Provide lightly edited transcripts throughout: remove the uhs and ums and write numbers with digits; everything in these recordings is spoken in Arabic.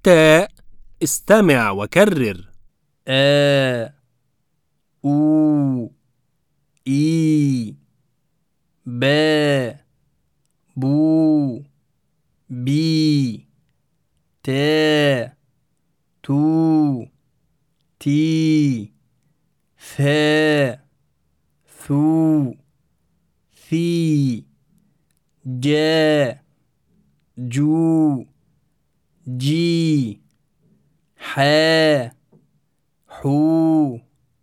التاء استمع وكرر. أو إي با بو بي تا تو تي ثا ثو ثي جا جو جي حا حو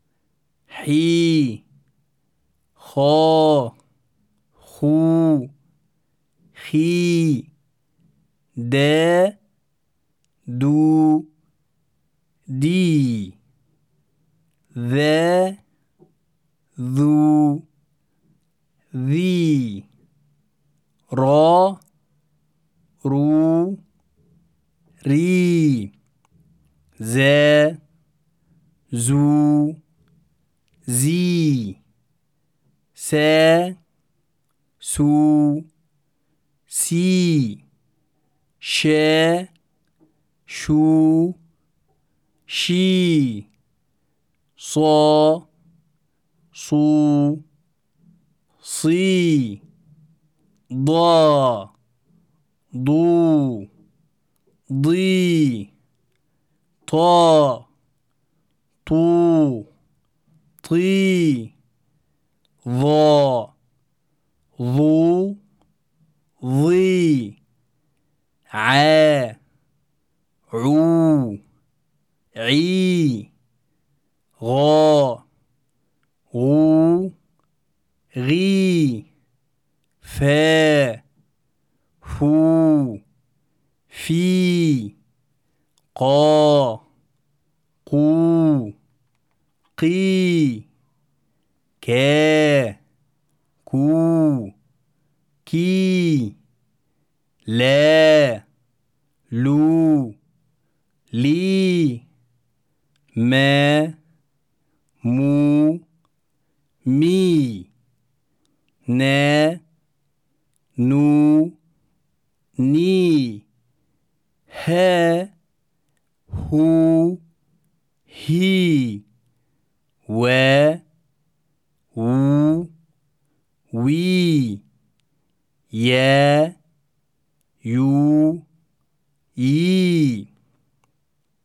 حي خا خو خي دا دو دي ذا ذو ذي را رو ري ذا زو زي سا سو سي شا شو شي صا صو صي ضا ضو ضي طا طو طي ظا ظو ظي عا عو عي غا غو غي فا فو في قا قو قي كا كو كي لا لو لي ما مو مي نا نو ني ها هو هي و و وي يا يو يي